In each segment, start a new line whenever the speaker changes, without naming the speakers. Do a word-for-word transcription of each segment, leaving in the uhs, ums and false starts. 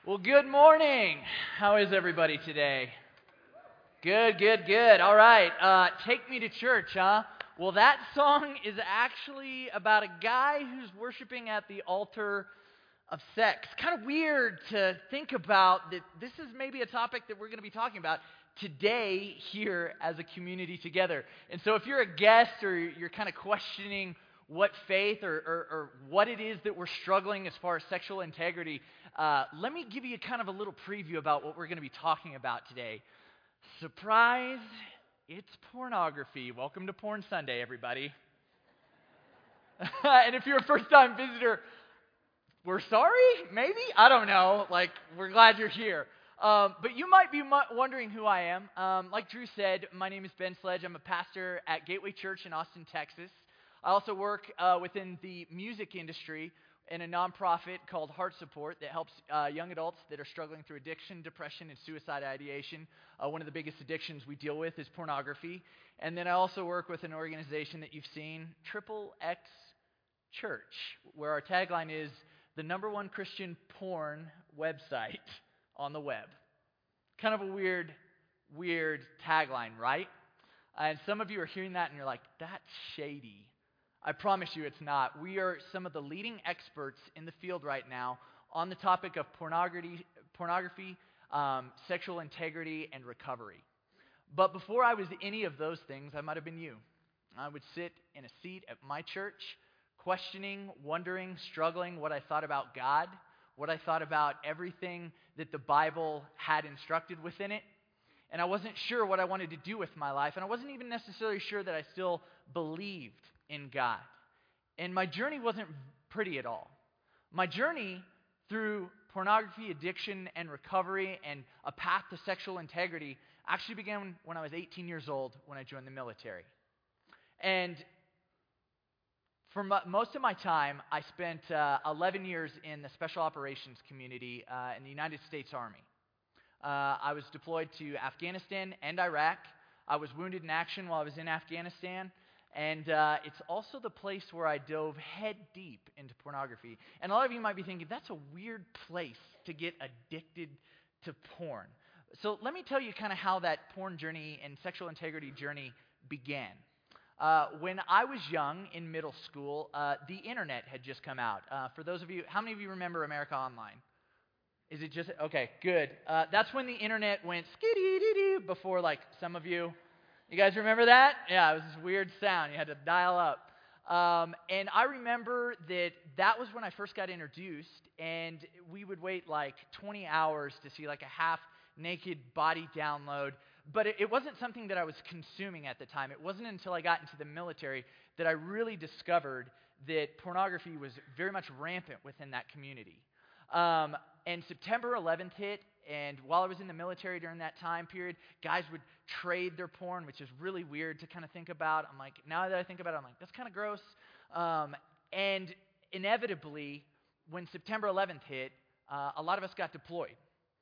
Well, good morning. How is everybody today? Good, good, good. All right. Uh, take me to church, huh? Well, that song is actually about a guy who's worshiping at the altar of sex. Kind of weird to think about that this is maybe a topic that we're going to be talking about today here as a community together. And so if you're a guest or you're kind of questioning what faith or, or, or what it is that we're struggling as far as sexual integrity, uh, let me give you kind of a little preview about what we're going to be talking about today. Surprise, it's pornography. Welcome to Porn Sunday, everybody. And if you're a first-time visitor, we're sorry, maybe? I don't know. Like, we're glad you're here. Um, but you might be mu- wondering who I am. Um, like Drew said, my name is Ben Sledge. I'm a pastor at Gateway Church in Austin, Texas. I also work uh, within the music industry in a nonprofit called Heart Support that helps uh, young adults that are struggling through addiction, depression, and suicide ideation. Uh, one of the biggest addictions we deal with is pornography. And then I also work with an organization that you've seen, Triple X Church, where our tagline is the number one Christian porn website on the web. Kind of a weird, weird tagline, right? And some of you are hearing that and you're like, that's shady. I promise you it's not. We are some of the leading experts in the field right now on the topic of pornography, pornography, um, sexual integrity, and recovery. But before I was any of those things, I might have been you. I would sit in a seat at my church, questioning, wondering, struggling what I thought about God, what I thought about everything that the Bible had instructed within it. And I wasn't sure what I wanted to do with my life, and I wasn't even necessarily sure that I still believed in God. And my journey wasn't pretty at all. My journey through pornography, addiction, and recovery, and a path to sexual integrity actually began when I was eighteen years old when I joined the military. And for m- most of my time, I spent uh, eleven years in the special operations community uh, in the United States Army. Uh, I was deployed to Afghanistan and Iraq. I was wounded in action while I was in Afghanistan. And uh, it's also the place where I dove head deep into pornography. And a lot of you might be thinking, that's a weird place to get addicted to porn. So let me tell you kind of how that porn journey and sexual integrity journey began. Uh, when I was young in middle school, uh, the internet had just come out. Uh, for those of you, how many of you remember America Online? Is it just, okay, good. Uh, that's when the internet went skiddy-dee-dee before, like, some of you. You guys remember that? Yeah, it was this weird sound. You had to dial up. Um, and I remember that that was when I first got introduced, and we would wait like twenty hours to see like a half-naked body download. But it, it wasn't something that I was consuming at the time. It wasn't until I got into the military that I really discovered that pornography was very much rampant within that community. Um, and September eleventh hit, and while I was in the military during that time period, guys would trade their porn, which is really weird to kind of think about. I'm like, now that I think about it, I'm like, that's kind of gross. Um, and inevitably, when September eleventh hit, uh, a lot of us got deployed.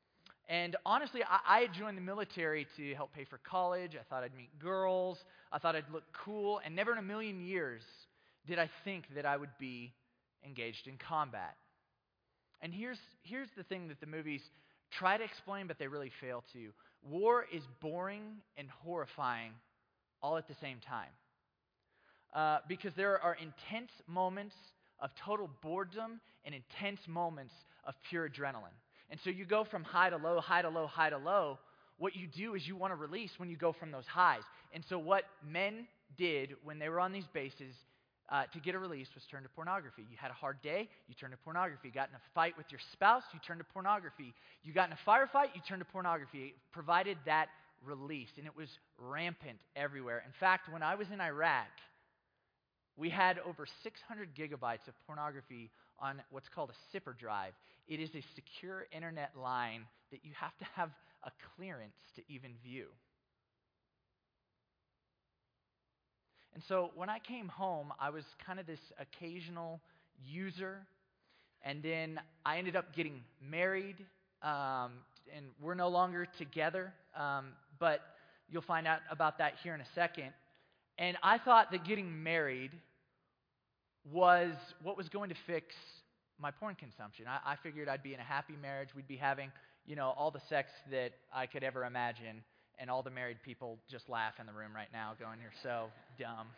And honestly, I, I had joined the military to help pay for college. I thought I'd meet girls. I thought I'd look cool. And never in a million years did I think that I would be engaged in combat. And here's here's the thing that the movies try to explain, but they really fail to. War is boring and horrifying all at the same time. Uh, because there are intense moments of total boredom and intense moments of pure adrenaline. And so you go from high to low, high to low, high to low. What you do is you want to release when you go from those highs. And so what men did when they were on these bases Uh, to get a release was turn to pornography. You had a hard day, you turned to pornography. You got in a fight with your spouse, you turned to pornography. You got in a firefight, you turned to pornography. It provided that release, and it was rampant everywhere. In fact, when I was in Iraq, we had over six hundred gigabytes of pornography on what's called a zipper drive. It is a secure internet line that you have to have a clearance to even view. And so when I came home, I was kind of this occasional user, and then I ended up getting married, um, and we're no longer together, um, but you'll find out about that here in a second. And I thought that getting married was what was going to fix my porn consumption. I, I figured I'd be in a happy marriage. We'd be having, you know, all the sex that I could ever imagine, and all the married people just laugh in the room right now going, you're so dumb.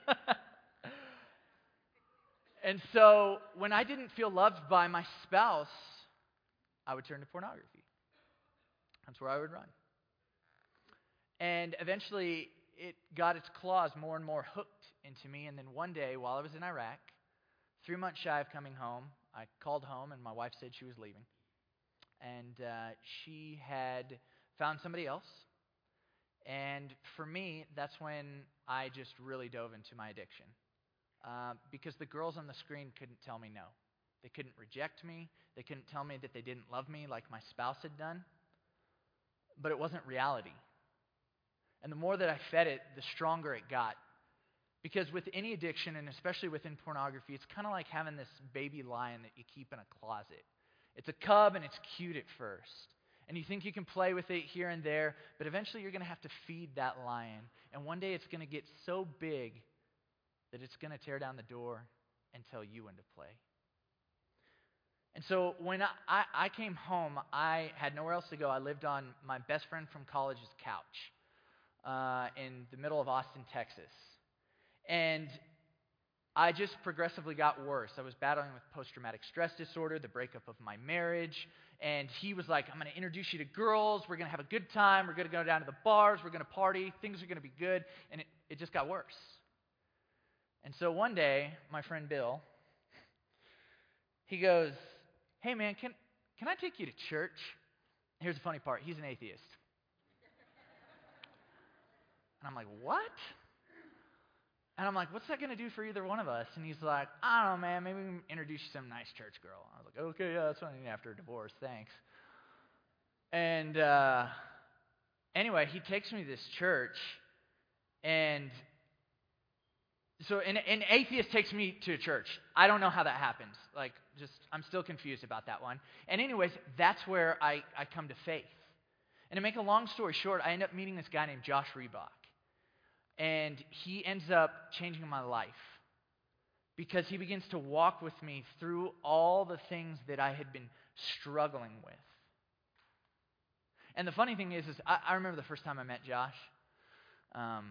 And so when I didn't feel loved by my spouse, I would turn to pornography. That's where I would run. And eventually, it got its claws more and more hooked into me. And then one day, while I was in Iraq, three months shy of coming home, I called home, and my wife said she was leaving. And uh, she had found somebody else. And for me, that's when I just really dove into my addiction. Uh, because the girls on the screen couldn't tell me no. They couldn't reject me. They couldn't tell me that they didn't love me like my spouse had done. But it wasn't reality. And the more that I fed it, the stronger it got. Because with any addiction, and especially within pornography, it's kind of like having this baby lion that you keep in a closet. It's a cub and it's cute at first. And you think you can play with it here and there, but eventually you're going to have to feed that lion. And one day it's going to get so big that it's going to tear down the door and tell you when to play. And so when I, I, I came home, I had nowhere else to go. I lived on my best friend from college's couch uh, in the middle of Austin, Texas. And I just progressively got worse. I was battling with post-traumatic stress disorder, the breakup of my marriage, and he was like, I'm going to introduce you to girls, we're going to have a good time, we're going to go down to the bars, we're going to party, things are going to be good, and it, it just got worse. And so one day, my friend Bill, he goes, hey man, can, can I take you to church? Here's the funny part, he's an atheist. And I'm like, what? And I'm like, what's that going to do for either one of us? And he's like, I don't know, man, maybe we can introduce you to some nice church girl. I was like, okay, yeah, that's what I need after a divorce, thanks. And uh, anyway, he takes me to this church, and so an, an atheist takes me to a church. I don't know how that happens. Like, just, I'm still confused about that one. And anyways, that's where I, I come to faith. And to make a long story short, I end up meeting this guy named Josh Reebok. And he ends up changing my life because he begins to walk with me through all the things that I had been struggling with. And the funny thing is, is I, I remember the first time I met Josh. Um,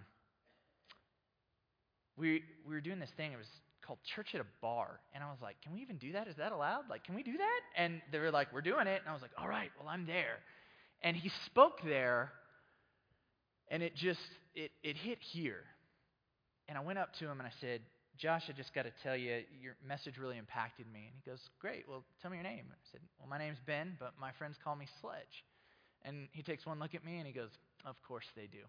we we were doing this thing. It was called Church at a Bar. And I was like, can we even do that? Is that allowed? Like, can we do that? And they were like, we're doing it. And I was like, all right, well, I'm there. And he spoke there. And it just, it, it hit here. And I went up to him and I said, Josh, I just got to tell you, your message really impacted me. And he goes, great, well, tell me your name. I said, well, my name's Ben, but my friends call me Sledge. And he takes one look at me and he goes, of course they do.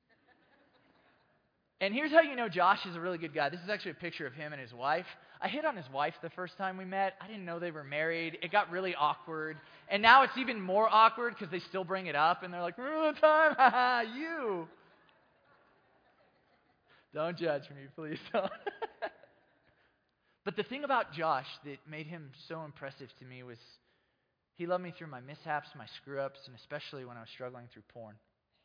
And here's how you know Josh is a really good guy. This is actually a picture of him and his wife. I hit on his wife the first time we met. I didn't know they were married. It got really awkward. And now it's even more awkward because they still bring it up. And they're like, remember the time? Ha ha, you. Don't judge me, please don't. But the thing about Josh that made him so impressive to me was he loved me through my mishaps, my screw-ups, and especially when I was struggling through porn.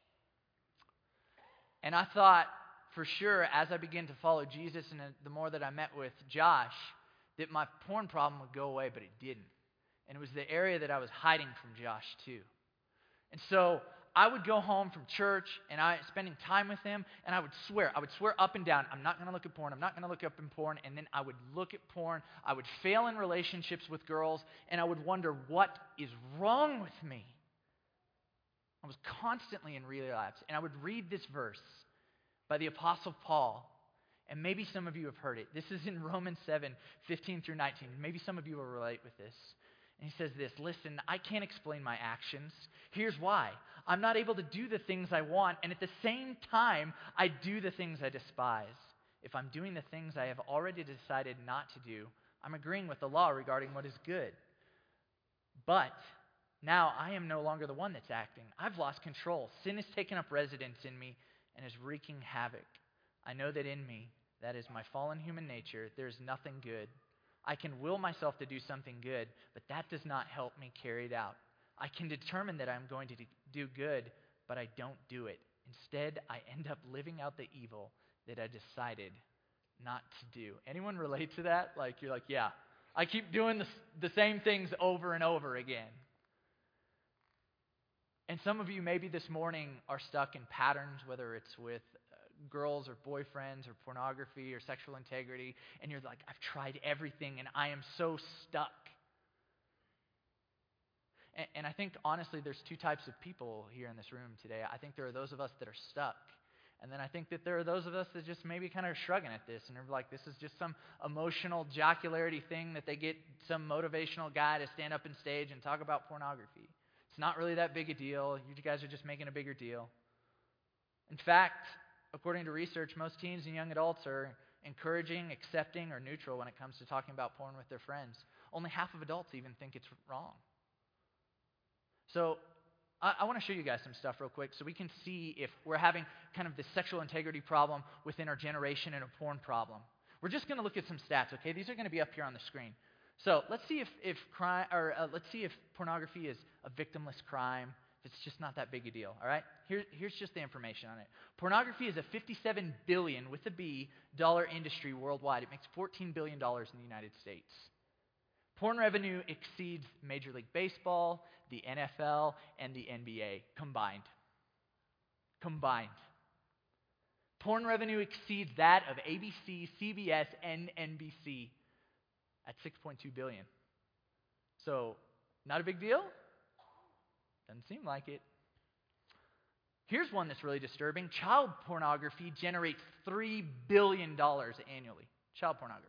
And I thought, for sure, as I began to follow Jesus and the more that I met with Josh, that my porn problem would go away, but it didn't. And it was the area that I was hiding from Josh too. And so I would go home from church and I spending time with him, and I would swear, I would swear up and down, I'm not going to look at porn, I'm not going to look up in porn, and then I would look at porn, I would fail in relationships with girls, and I would wonder, what is wrong with me? I was constantly in relapse, and I would read this verse by the Apostle Paul, and maybe some of you have heard it. This is in Romans seven, fifteen through nineteen. Maybe some of you will relate with this. And he says this, listen, I can't explain my actions. Here's why. I'm not able to do the things I want, and at the same time, I do the things I despise. If I'm doing the things I have already decided not to do, I'm agreeing with the law regarding what is good. But now I am no longer the one that's acting. I've lost control. Sin has taken up residence in me and is wreaking havoc. I know that in me, that is my fallen human nature, there is nothing good. I can will myself to do something good, but that does not help me carry it out. I can determine that I'm going to do good, but I don't do it. Instead, I end up living out the evil that I decided not to do. Anyone relate to that? Like, you're like, yeah, I keep doing the, the same things over and over again. And some of you maybe this morning are stuck in patterns, whether it's with uh, girls or boyfriends or pornography or sexual integrity, and you're like, I've tried everything and I am so stuck. And, and I think, honestly, there's two types of people here in this room today. I think there are those of us that are stuck. And then I think that there are those of us that just maybe kind of shrugging at this and are like, this is just some emotional jocularity thing that they get some motivational guy to stand up on stage and talk about pornography. It's not really that big a deal. You guys are just making a bigger deal. In fact, according to research, most teens and young adults are encouraging, accepting, or neutral when it comes to talking about porn with their friends. Only half of adults even think it's wrong. So I, I want to show you guys some stuff real quick so we can see if we're having kind of this sexual integrity problem within our generation and a porn problem. We're just going to look at some stats, okay? These are going to be up here on the screen. So let's see if, if crime or uh, let's see if pornography is a victimless crime. If it's just not that big a deal, all right? Here, here's just the information on it. Pornography is a fifty-seven billion dollars with a B dollar industry worldwide. It makes fourteen billion dollars in the United States. Porn revenue exceeds Major League Baseball, the N F L, and the N B A combined. Combined. Porn revenue exceeds that of A B C, C B S, and N B C at six point two billion dollars. So, not a big deal? Doesn't seem like it. Here's one that's really disturbing. Child pornography generates three billion dollars annually. Child pornography.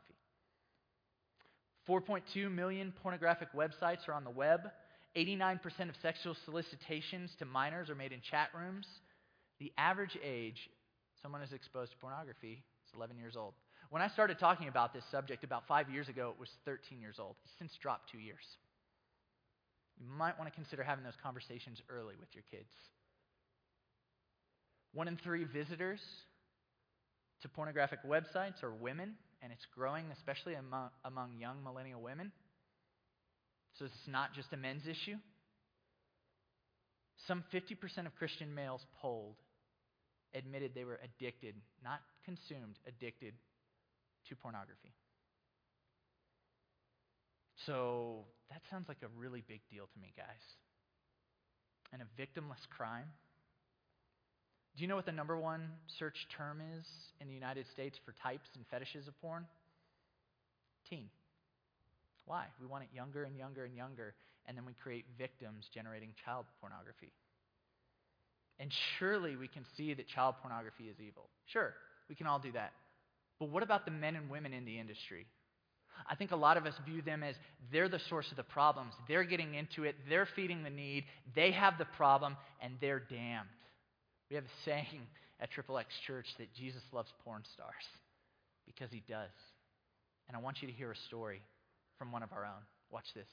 four point two million pornographic websites are on the web. eighty-nine percent of sexual solicitations to minors are made in chat rooms. The average age someone is exposed to pornography is eleven years old. When I started talking about this subject about five years ago, it was thirteen years old. It's since dropped two years. You might want to consider having those conversations early with your kids. One in three visitors to pornographic websites are women, and it's growing, especially among, among young millennial women. So it's not just a men's issue. Some fifty percent of Christian males polled admitted they were addicted, not consumed, addicted to pornography. So that sounds like a really big deal to me, guys. And a victimless crime. Do you know what the number one search term is in the United States for types and fetishes of porn? Teen. Why? We want it younger and younger and younger, and then we create victims generating child pornography. And surely we can see that child pornography is evil. Sure, we can all do that. But what about the men and women in the industry? I think a lot of us view them as they're the source of the problems. They're getting into it. They're feeding the need. They have the problem, and they're damned. We have a saying at Triple X Church that Jesus loves porn stars because he does. And I want you to hear a story from one of our own. Watch this.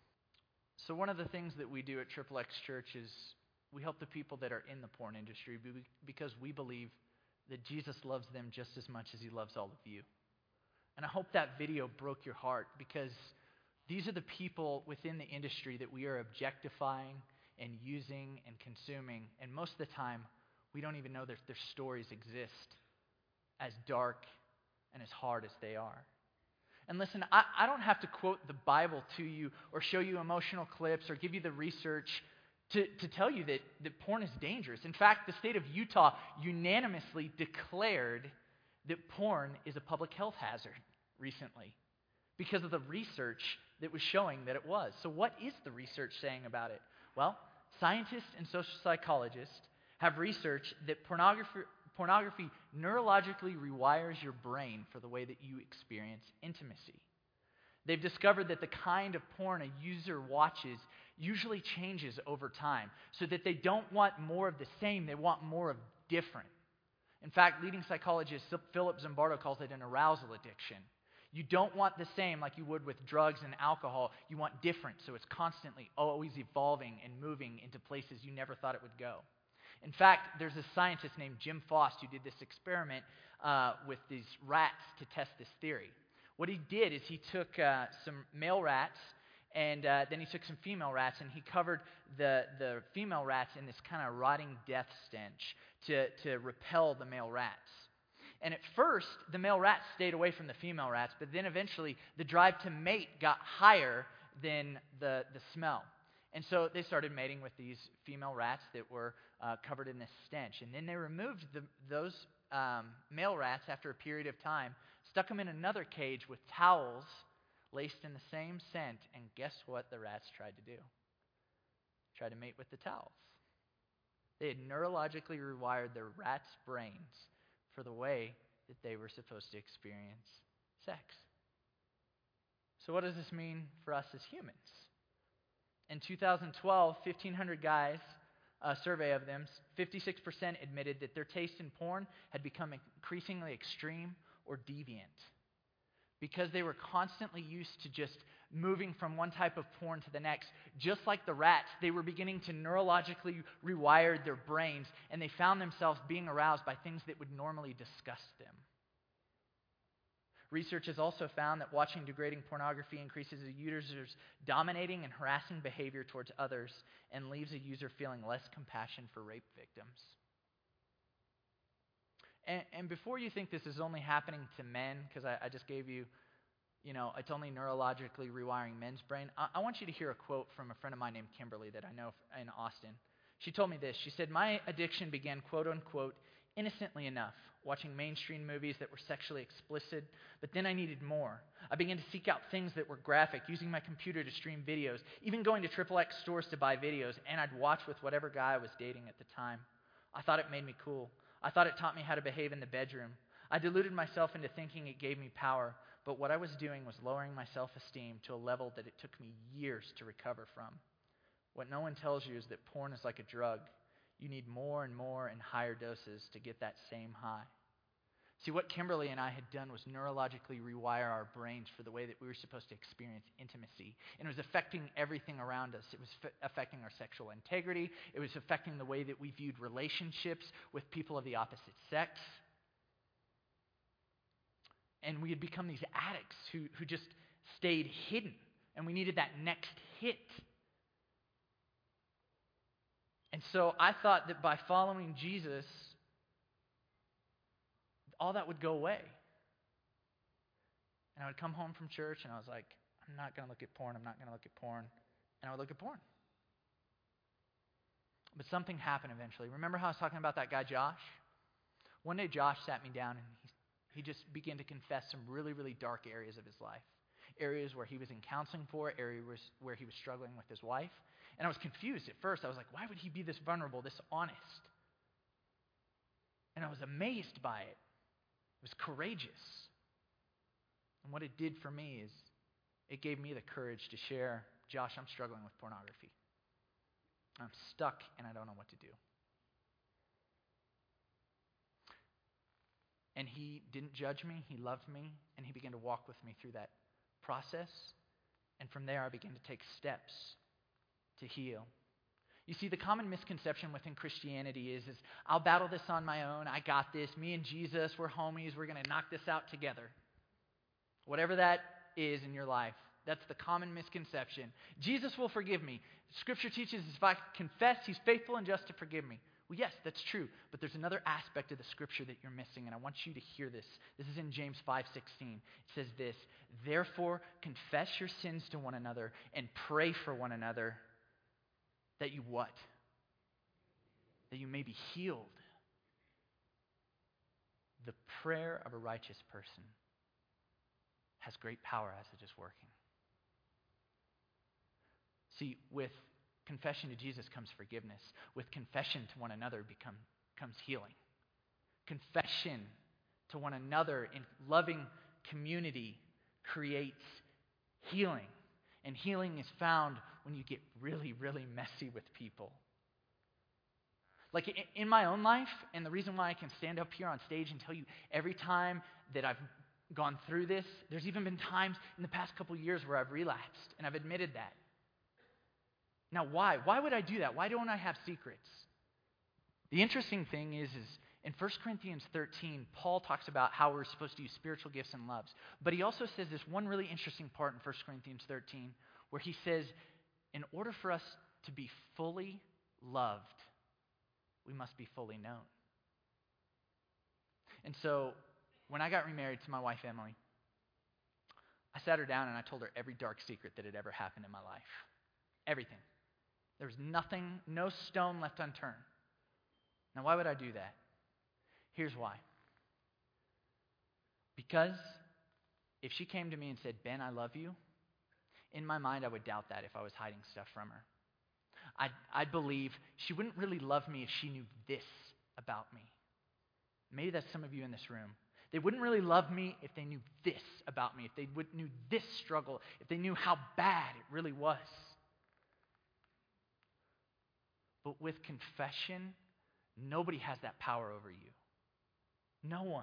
So one of the things that we do at Triple X Church is we help the people that are in the porn industry because we believe that Jesus loves them just as much as he loves all of you. And I hope that video broke your heart because these are the people within the industry that we are objectifying and using and consuming. And most of the time, we don't even know that their stories exist, as dark and as hard as they are. And listen, I, I don't have to quote the Bible to you or show you emotional clips or give you the research to, to tell you that, that porn is dangerous. In fact, the state of Utah unanimously declared that porn is a public health hazard recently because of the research that was showing that it was. So what is the research saying about it? Well, scientists and social psychologists have researched that pornography, pornography neurologically rewires your brain for the way that you experience intimacy. They've discovered that the kind of porn a user watches usually changes over time, so that they don't want more of the same, they want more of different. In fact, leading psychologist Philip Zimbardo calls it an arousal addiction. You don't want the same like you would with drugs and alcohol. You want different, so it's constantly always evolving and moving into places you never thought it would go. In fact, there's a scientist named Jim Fost who did this experiment uh, with these rats to test this theory. What he did is he took uh, some male rats and uh, then he took some female rats and he covered the, the female rats in this kind of rotting death stench to, to repel the male rats. And at first, the male rats stayed away from the female rats, but then eventually the drive to mate got higher than the, the smell. And so they started mating with these female rats that were uh, covered in this stench. And then they removed the, those um, male rats after a period of time, stuck them in another cage with towels laced in the same scent, and guess what the rats tried to do? Tried to mate with the towels. They had neurologically rewired their rats' brains for the way that they were supposed to experience sex. So what does this mean for us as humans? In two thousand twelve, fifteen hundred guys, a survey of them, fifty-six percent admitted that their taste in porn had become increasingly extreme or deviant because they were constantly used to just moving from one type of porn to the next. Just like the rats, they were beginning to neurologically rewire their brains, and they found themselves being aroused by things that would normally disgust them. Research has also found that watching degrading pornography increases a user's dominating and harassing behavior towards others and leaves a user feeling less compassion for rape victims. And, and before you think this is only happening to men, because I, I just gave you, you know, it's only neurologically rewiring men's brain, I, I want you to hear a quote from a friend of mine named Kimberly that I know in Austin. She told me this. She said, "My addiction began, quote unquote, innocently enough, watching mainstream movies that were sexually explicit, but then I needed more. I began to seek out things that were graphic, using my computer to stream videos, even going to triple X stores to buy videos, and I'd watch with whatever guy I was dating at the time. I thought it made me cool. I thought it taught me how to behave in the bedroom. I deluded myself into thinking it gave me power, but what I was doing was lowering my self-esteem to a level that it took me years to recover from. What no one tells you is that porn is like a drug. You need more and more and higher doses to get that same high." See, what Kimberly and I had done was neurologically rewire our brains for the way that we were supposed to experience intimacy. And it was affecting everything around us. It was f- affecting our sexual integrity. It was affecting the way that we viewed relationships with people of the opposite sex. And we had become these addicts who, who just stayed hidden. And we needed that next hit. And so I thought that by following Jesus, all that would go away. And I would come home from church and I was like, I'm not going to look at porn, I'm not going to look at porn. And I would look at porn. But something happened eventually. Remember how I was talking about that guy Josh? One day Josh sat me down and he, he just began to confess some really, really dark areas of his life. Areas where he was in counseling for, areas where he was struggling with his wife. And I was confused at first. I was like, why would he be this vulnerable, this honest? And I was amazed by it. It was courageous. And what it did for me is it gave me the courage to share, Josh, I'm struggling with pornography. I'm stuck and I don't know what to do. And he didn't judge me. He loved me. And he began to walk with me through that process. And from there I began to take steps to heal. You see, the common misconception within Christianity is, is I'll battle this on my own. I got this. Me and Jesus, we're homies. We're going to knock this out together. Whatever that is in your life, that's the common misconception. Jesus will forgive me. Scripture teaches if I confess, He's faithful and just to forgive me. Well, yes, that's true. But there's another aspect of the Scripture that you're missing, and I want you to hear this. This is in James five sixteen. It says this, "Therefore, confess your sins to one another and pray for one another, that you what? That you may be healed." The prayer of a righteous person has great power as it is working. See, with confession to Jesus comes forgiveness. With confession to one another become, comes healing. Confession to one another in loving community creates healing. And healing is found when you get really, really messy with people. Like in my own life, and the reason why I can stand up here on stage and tell you every time that I've gone through this, there's even been times in the past couple years where I've relapsed, and I've admitted that. Now, why? Why would I do that? Why don't I have secrets? The interesting thing is, is in First Corinthians thirteen, Paul talks about how we're supposed to use spiritual gifts and loves. But he also says this one really interesting part in First Corinthians thirteen, where he says, in order for us to be fully loved, we must be fully known. And so when I got remarried to my wife, Emily, I sat her down and I told her every dark secret that had ever happened in my life. Everything. There was nothing, no stone left unturned. Now, why would I do that? Here's why. Because if she came to me and said, Ben, I love you, in my mind, I would doubt that if I was hiding stuff from her. I'd, I'd believe she wouldn't really love me if she knew this about me. Maybe that's some of you in this room. They wouldn't really love me if they knew this about me, if they would, knew this struggle, if they knew how bad it really was. But with confession, nobody has that power over you. No one.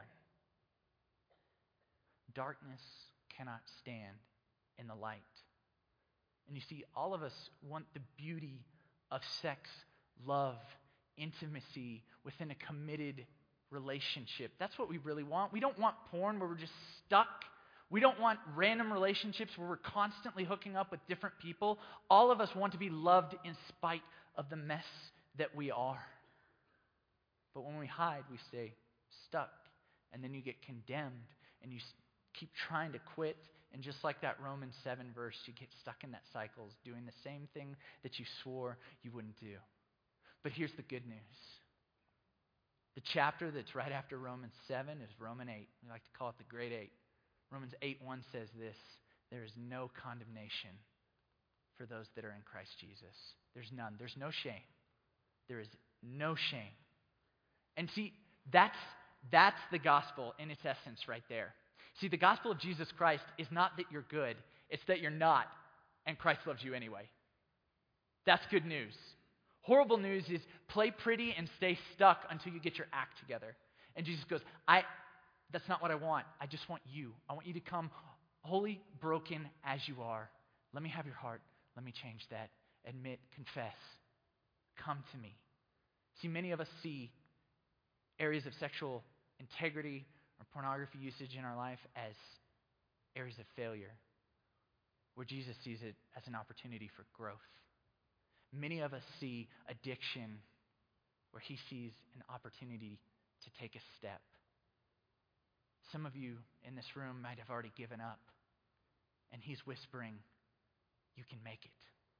Darkness cannot stand in the light. And you see, all of us want the beauty of sex, love, intimacy within a committed relationship. That's what we really want. We don't want porn where we're just stuck. We don't want random relationships where we're constantly hooking up with different people. All of us want to be loved in spite of the mess that we are. But when we hide, we stay stuck. And then you get condemned and you keep trying to quit. And just like that Romans seven verse, you get stuck in that cycle, doing the same thing that you swore you wouldn't do. But here's the good news. The chapter that's right after Romans seven is Romans eight. We like to call it the Great Eight. Romans eight one says this: there is no condemnation for those that are in Christ Jesus. There's none. There's no shame. There is no shame. And see, that's, that's the gospel in its essence right there. See, the gospel of Jesus Christ is not that you're good. It's that you're not, and Christ loves you anyway. That's good news. Horrible news is play pretty and stay stuck until you get your act together. And Jesus goes, I, that's not what I want. I just want you. I want you to come wholly broken as you are. Let me have your heart. Let me change that. Admit, confess. Come to me. See, many of us see areas of sexual integrity or pornography usage in our life as areas of failure, where Jesus sees it as an opportunity for growth. Many of us see addiction where he sees an opportunity to take a step. Some of you in this room might have already given up, and he's whispering, you can make it.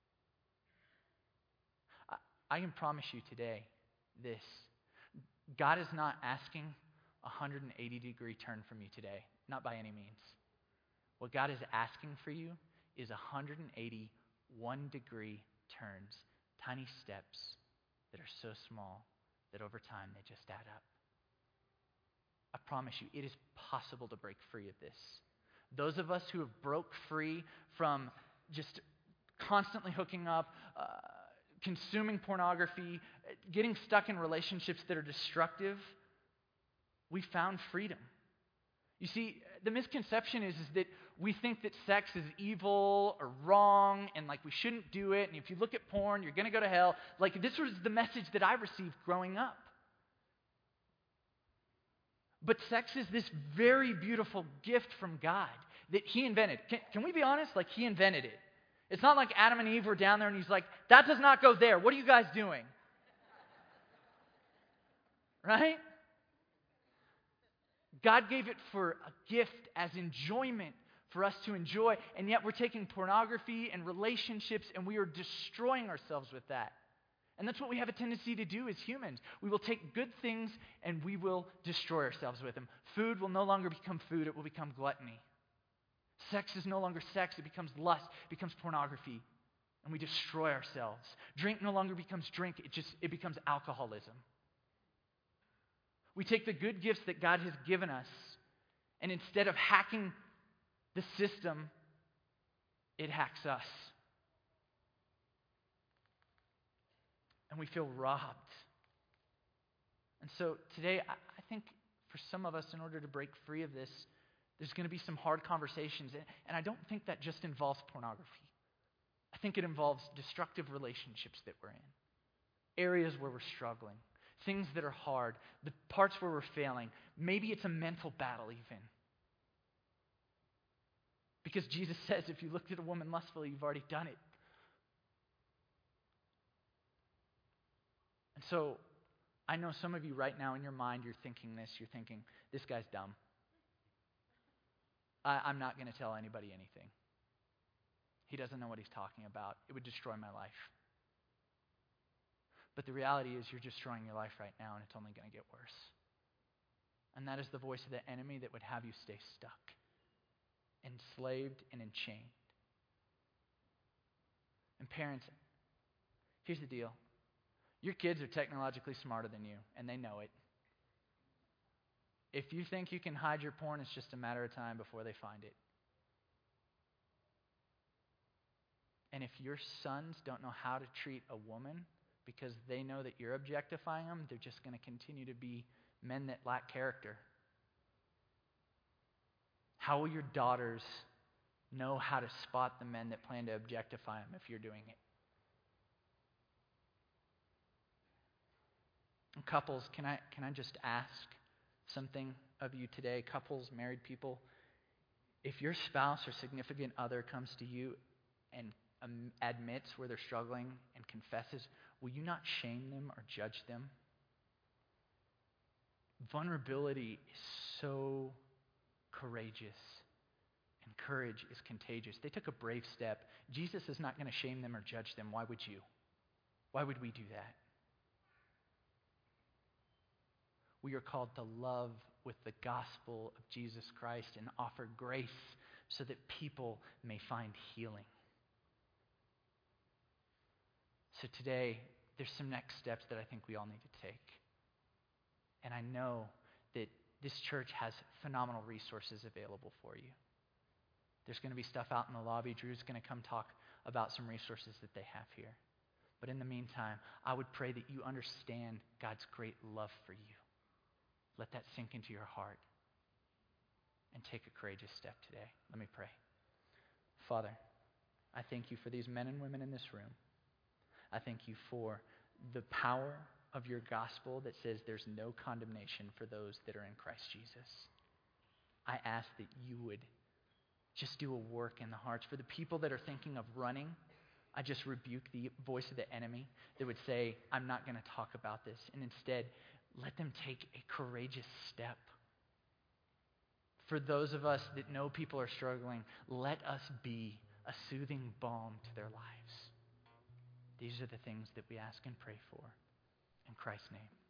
I, I can promise you today this. God is not asking a one hundred eighty degree turn from you today, not by any means. What God is asking for you is one hundred eighty one degree turns, tiny steps that are so small that over time they just add up. I promise you, it is possible to break free of this. Those of us who have broke free from just constantly hooking up, uh, consuming pornography, getting stuck in relationships that are destructive, we found freedom. You see, the misconception is, is that we think that sex is evil or wrong and like we shouldn't do it. And if you look at porn, you're going to go to hell. Like this was the message that I received growing up. But sex is this very beautiful gift from God that he invented. Can, can we be honest? Like he invented it. It's not like Adam and Eve were down there and he's like, that does not go there. What are you guys doing? Right? God gave it for a gift as enjoyment for us to enjoy, and yet we're taking pornography and relationships and we are destroying ourselves with that. And that's what we have a tendency to do as humans. We will take good things and we will destroy ourselves with them. Food will no longer become food, it will become gluttony. Sex is no longer sex, it becomes lust, it becomes pornography, and we destroy ourselves. Drink no longer becomes drink, it just it becomes alcoholism. We take the good gifts that God has given us, and instead of hacking the system, it hacks us. And we feel robbed. And so today, I, I think for some of us, in order to break free of this, there's going to be some hard conversations. And, and I don't think that just involves pornography. I think it involves destructive relationships that we're in, areas where we're struggling, things that are hard, the parts where we're failing. Maybe it's a mental battle even. Because Jesus says if you looked at a woman lustfully, you've already done it. And so I know some of you right now in your mind, you're thinking this. You're thinking, this guy's dumb. I, I'm not going to tell anybody anything. He doesn't know what he's talking about. It would destroy my life. But the reality is you're destroying your life right now, and it's only going to get worse. And that is the voice of the enemy that would have you stay stuck, enslaved and enchained. And parents, here's the deal. Your kids are technologically smarter than you, and they know it. If you think you can hide your porn, it's just a matter of time before they find it. And if your sons don't know how to treat a woman because they know that you're objectifying them, they're just going to continue to be men that lack character. How will your daughters know how to spot the men that plan to objectify them if you're doing it? And couples, can I can I just ask something of you today? Couples, married people, if your spouse or significant other comes to you and um, admits where they're struggling and confesses, will you not shame them or judge them? Vulnerability is so courageous, and courage is contagious. They took a brave step. Jesus is not going to shame them or judge them. Why would you? Why would we do that? We are called to love with the gospel of Jesus Christ and offer grace so that people may find healing. So today, there's some next steps that I think we all need to take. And I know that this church has phenomenal resources available for you. There's going to be stuff out in the lobby. Drew's going to come talk about some resources that they have here. But in the meantime, I would pray that you understand God's great love for you. Let that sink into your heart and take a courageous step today. Let me pray. Father, I thank you for these men and women in this room. I thank you for the power of your gospel that says there's no condemnation for those that are in Christ Jesus. I ask that you would just do a work in the hearts. For the people that are thinking of running, I just rebuke the voice of the enemy that would say, I'm not going to talk about this. And instead, let them take a courageous step. For those of us that know people are struggling, let us be a soothing balm to their lives. These are the things that we ask and pray for. In Christ's name.